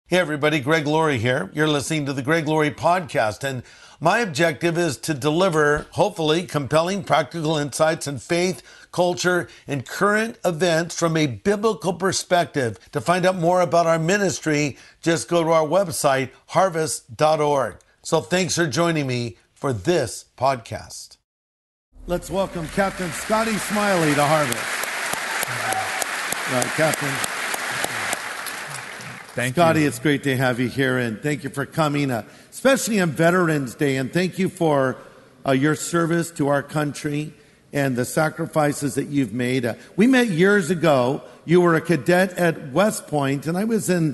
Hey everybody, Greg Laurie here. You're listening to the Greg Laurie Podcast, and my objective is to deliver, hopefully, compelling practical insights in faith, culture, and current events from a biblical perspective. To find out more about our ministry, just go to our website, harvest.org. So thanks for joining me for this podcast. Let's welcome Captain Scotty Smiley to Harvest. Right, Captain. Thank Scotty, you. it's great to have you here, and thank you for coming, especially on Veterans Day, and thank you for your service to our country and the sacrifices that you've made. We met years ago. You were a cadet at West Point, and I was in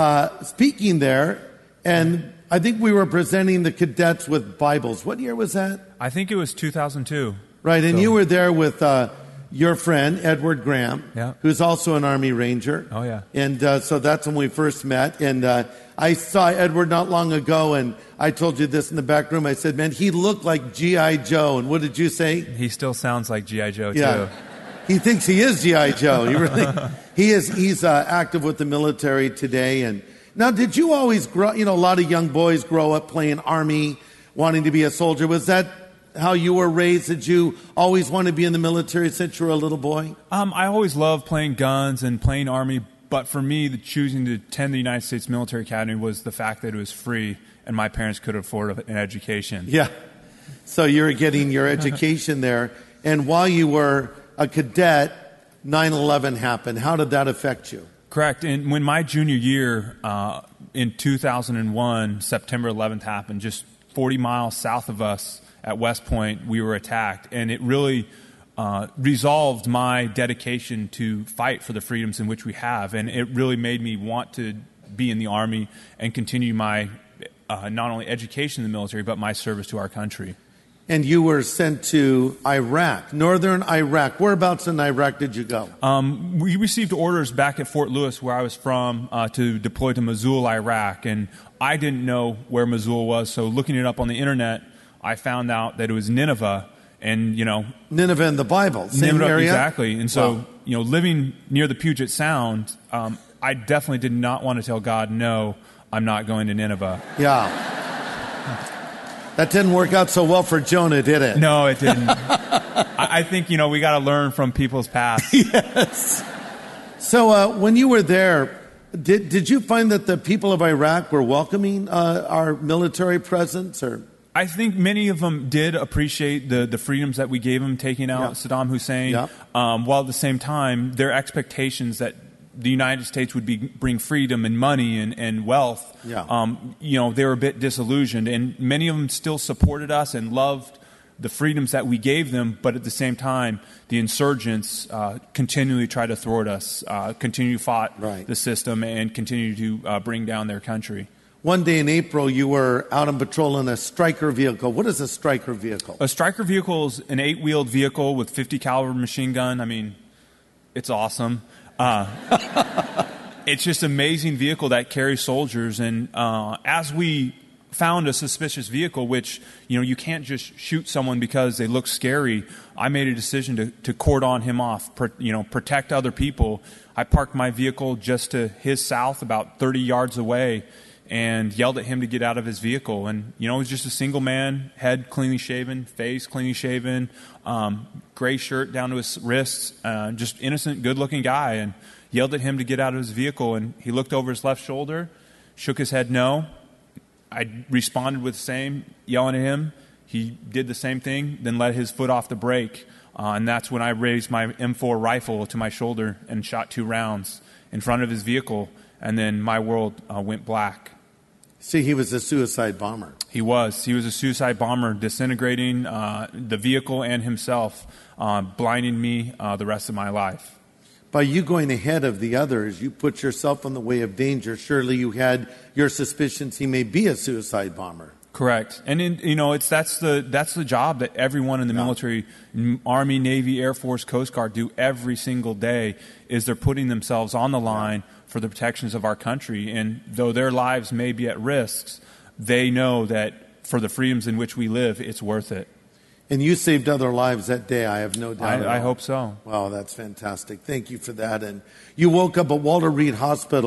speaking there, and I think we were presenting the cadets with Bibles. What year was that? I think it was 2002. Right, and you were there with your friend, Edward Graham, who's also an Army Ranger. Oh, yeah. And so that's when we first met. And I saw Edward not long ago, and I told you this in the back room. I said, man, he looked like G.I. Joe. And what did you say? He still sounds like G.I. Joe, too. He thinks he is G.I. Joe. He really, he's active with the military today. And now, did you always grow, a lot of young boys grow up playing Army, wanting to be a soldier. Was that how you were raised? Did you always want to be in the military since you were a little boy? I always loved playing guns and playing Army, but for me, choosing to attend the United States Military Academy was the fact that it was free and my parents could afford an education. Yeah. So you were getting your education there. And while you were a cadet, 9/11 happened. How did that affect you? Correct. And when my junior year in 2001, September 11th happened, just 40 miles south of us, at West Point, we were attacked, and it really resolved my dedication to fight for the freedoms in which we have, and it really made me want to be in the Army and continue my not only education in the military, but my service to our country. And you were sent to Iraq, northern Iraq. Whereabouts in Iraq did you go? We received orders back at Fort Lewis, where I was from, to deploy to Mosul, Iraq, and I didn't know where Mosul was, so looking it up on the internet, I found out that it was Nineveh, and Nineveh in the Bible, same Nineveh, area, exactly. And so, living near the Puget Sound, I definitely did not want to tell God, no, I'm not going to Nineveh. Yeah, that didn't work out so well for Jonah, did it? No, it didn't. I think we got to learn from people's past. Yes. So when you were there, did you find that the people of Iraq were welcoming our military presence, or? I think many of them did appreciate the freedoms that we gave them, taking out Saddam Hussein, while at the same time, their expectations that the United States would bring freedom and money and wealth, they were a bit disillusioned. And many of them still supported us and loved the freedoms that we gave them, but at the same time, the insurgents continually tried to thwart us, continue to fight the system, and continue to bring down their country. One day in April, you were out on patrol in a Stryker vehicle. What is a Stryker vehicle? A Stryker vehicle is an 8-wheeled vehicle with 50 caliber machine gun. I mean, it's awesome. It's just an amazing vehicle that carries soldiers. And as we found a suspicious vehicle, which, you can't just shoot someone because they look scary, I made a decision to cordon him off, protect other people. I parked my vehicle just to his south, about 30 yards away, and yelled at him to get out of his vehicle. And, it was just a single man, head cleanly shaven, face cleanly shaven, gray shirt down to his wrists, just innocent, good-looking guy, and yelled at him to get out of his vehicle. And he looked over his left shoulder, shook his head no. I responded with the same, yelling at him. He did the same thing, then let his foot off the brake. And that's when I raised my M4 rifle to my shoulder and shot 2 rounds in front of his vehicle. And then my world went black. See, he was a suicide bomber. He was. He was a suicide bomber, disintegrating the vehicle and himself, blinding me the rest of my life. By you going ahead of the others, you put yourself in the way of danger. Surely you had your suspicions he may be a suicide bomber. Correct. And that's the job that everyone in the military, Army, Navy, Air Force, Coast Guard do every single day, is they're putting themselves on the line for the protections of our country. And though their lives may be at risk, they know that for the freedoms in which we live, it's worth it. And you saved other lives that day, I have no doubt. I hope so. Wow, that's fantastic. Thank you for that. And you woke up at Walter Reed Hospital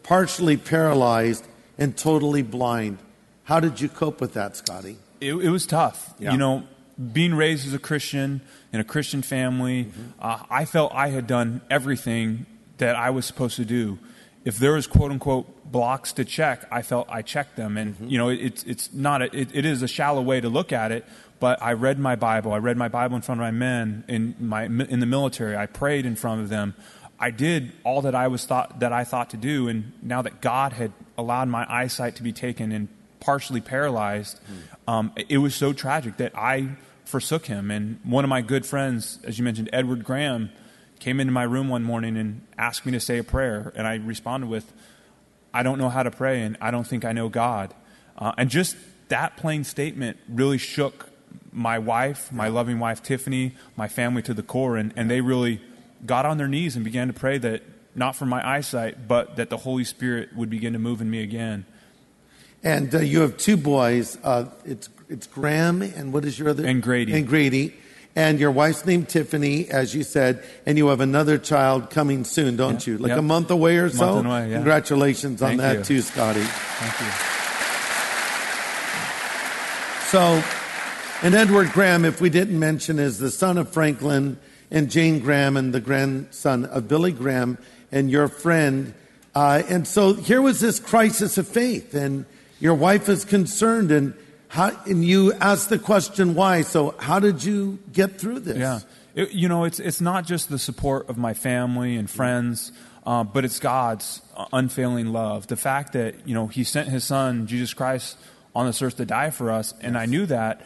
partially paralyzed, and totally blind. How did you cope with that, Scotty? It was tough. Yeah. You know, being raised as a Christian in a Christian family, I felt I had done everything that I was supposed to do. If there was quote unquote blocks to check, I felt I checked them. And you know, it's not it is a shallow way to look at it. But I read my Bible. I read my Bible in front of my men in the military. I prayed in front of them. I did all that I thought to do. And now that God had allowed my eyesight to be taken and partially paralyzed, it was so tragic that I forsook him. And one of my good friends, as you mentioned, Edward Graham, came into my room one morning and asked me to say a prayer. And I responded with, I don't know how to pray, and I don't think I know God. And just that plain statement really shook my wife, my loving wife, Tiffany, my family to the core. And they really got on their knees and began to pray that, not for my eyesight, but that the Holy Spirit would begin to move in me again. And you have two boys. It's Graham, and what is your other? And Grady. And Grady. And your wife's named Tiffany, as you said, and you have another child coming soon, don't you? Like a month away or so? Month away, yeah. Congratulations on that too, Scotty. Thank you. So, and Edward Graham, if we didn't mention, is the son of Franklin and Jane Graham and the grandson of Billy Graham and your friend. And so here was this crisis of faith, and your wife is concerned, and you asked the question why. So how did you get through this? Yeah, it's not just the support of my family and friends, but it's God's unfailing love. The fact that He sent His Son Jesus Christ on this earth to die for us, and I knew that.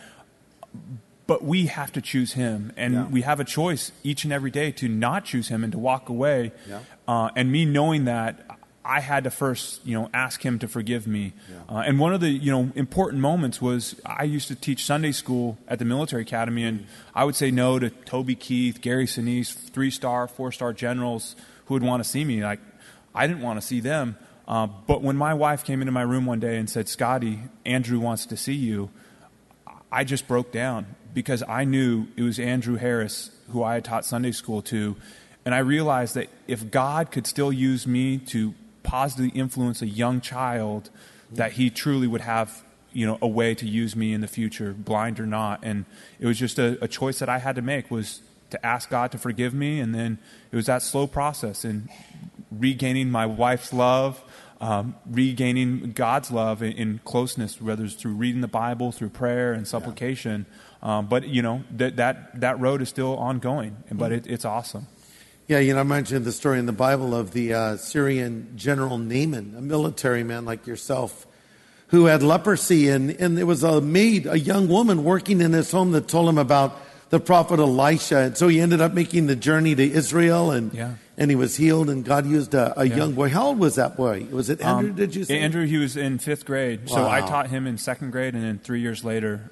But we have to choose Him, and we have a choice each and every day to not choose Him and to walk away. Yeah. And me knowing that, I had to first, ask Him to forgive me. Yeah. And one of the, important moments was I used to teach Sunday school at the military academy, and I would say no to Toby Keith, Gary Sinise, 3-star, 4-star generals who would want to see me. Like, I didn't want to see them. But when my wife came into my room one day and said, "Scotty, Andrew wants to see you," I just broke down, because I knew it was Andrew Harris who I had taught Sunday school to. And I realized that if God could still use me to positively influence a young child, that He truly would have, a way to use me in the future, blind or not. And it was just a choice that I had to make, was to ask God to forgive me. And then it was that slow process in regaining my wife's love, regaining God's love in closeness, whether it's through reading the Bible, through prayer and supplication. But that road is still ongoing, but it's awesome. Yeah, I mentioned the story in the Bible of the Syrian general Naaman, a military man like yourself, who had leprosy, and there was a young woman working in his home that told him about the prophet Elisha, and so he ended up making the journey to Israel, and he was healed, and God used a young boy. How old was that boy? Was it Andrew, did you say? Andrew, he was in 5th grade, Wow. So I taught him in 2nd grade, and then 3 years later,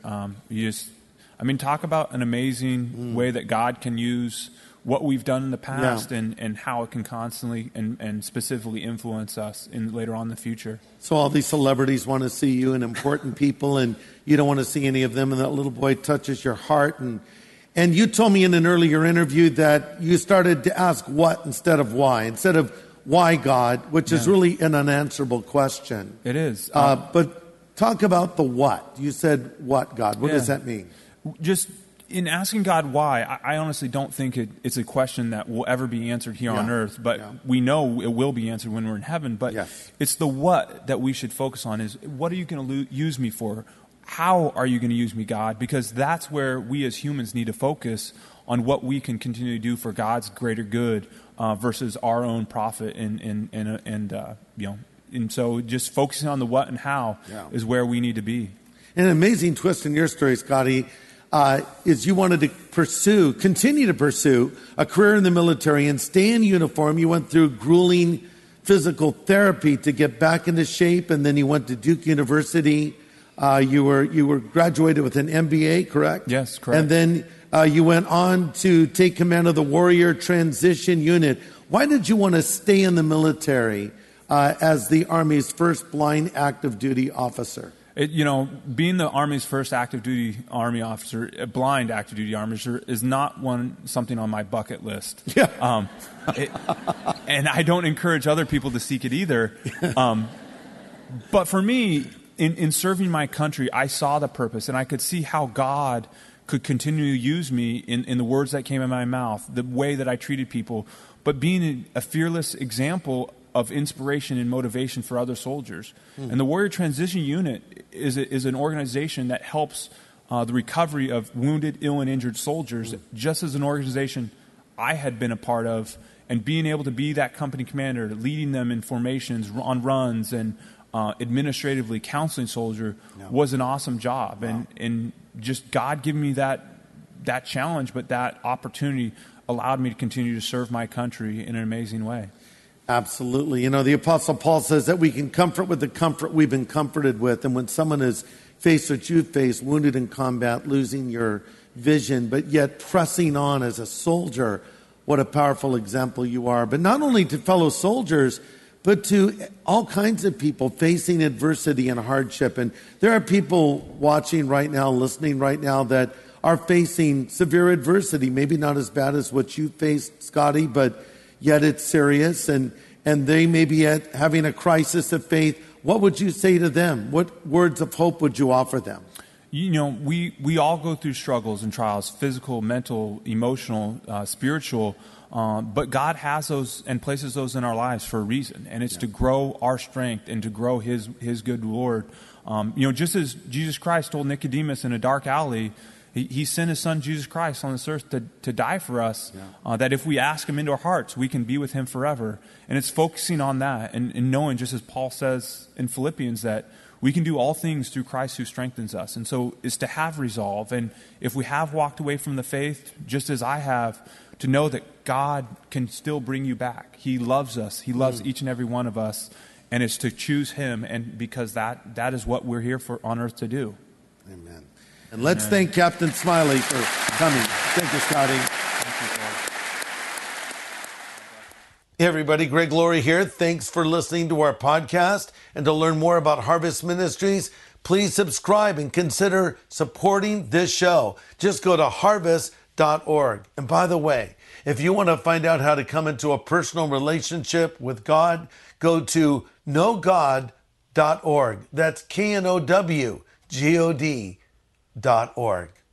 talk about an amazing way that God can use what we've done in the past and how it can constantly and specifically influence us later on in the future. So all these celebrities want to see you, and important people, and you don't want to see any of them, and that little boy touches your heart. And you told me in an earlier interview that you started to ask what instead of why, instead of why God, which is really an unanswerable question. It is. But talk about the what. You said what, God? What does that mean? Just in asking God why, I honestly don't think it's a question that will ever be answered here on earth, but we know it will be answered when we're in heaven. But it's the what that we should focus on, is what are you going to use me for? How are you going to use me, God? Because that's where we as humans need to focus on what we can continue to do for God's greater good versus our own profit and so just focusing on the what and how is where we need to be. An amazing twist in your story, Scotty, is you wanted to continue to pursue a career in the military and stay in uniform. You went through grueling physical therapy to get back into shape, and then you went to Duke University. You were graduated with an MBA, correct? Yes, correct. And then you went on to take command of the Warrior Transition Unit. Why did you want to stay in the military as the Army's first blind active duty officer? Being the Army's first active duty Army officer, a blind active duty Army officer, is not something on my bucket list. Yeah. And I don't encourage other people to seek it either. But for me, in serving my country, I saw the purpose, and I could see how God could continue to use me in the words that came in my mouth, the way that I treated people, but being a fearless example of inspiration and motivation for other soldiers. And the Warrior Transition Unit is an organization that helps the recovery of wounded, ill, and injured soldiers, just as an organization I had been a part of, and being able to be that company commander, leading them in formations, on runs, and administratively counseling soldier was an awesome job. Wow. And just God giving me that challenge, but that opportunity allowed me to continue to serve my country in an amazing way. Absolutely. The Apostle Paul says that we can comfort with the comfort we've been comforted with. And when someone is faced what you've faced, wounded in combat, losing your vision, but yet pressing on as a soldier, what a powerful example you are. But not only to fellow soldiers, but to all kinds of people facing adversity and hardship. And there are people watching right now, listening right now, that are facing severe adversity, maybe not as bad as what you faced, Scotty, but yet it's serious, and they may be having a crisis of faith. What would you say to them? What words of hope would you offer them? We all go through struggles and trials, physical, mental, emotional, spiritual, but God has those and places those in our lives for a reason, and it's to grow our strength and to grow His good Lord. Just as Jesus Christ told Nicodemus in a dark alley, He sent His Son, Jesus Christ, on this earth to die for us, that if we ask Him into our hearts, we can be with Him forever. And it's focusing on that and knowing, just as Paul says in Philippians, that we can do all things through Christ who strengthens us. And so it's to have resolve. And if we have walked away from the faith, just as I have, to know that God can still bring you back. He loves us. He loves each and every one of us. And it's to choose Him, and because that is what we're here for on earth to do. Amen. And let's thank Captain Smiley for coming. Thank you, Scotty. Thank you, hey everybody, Greg Laurie here. Thanks for listening to our podcast. And to learn more about Harvest Ministries, please subscribe and consider supporting this show. Just go to harvest.org. And by the way, if you want to find out how to come into a personal relationship with God, go to knowgod.org. That's KNOWGOD.org.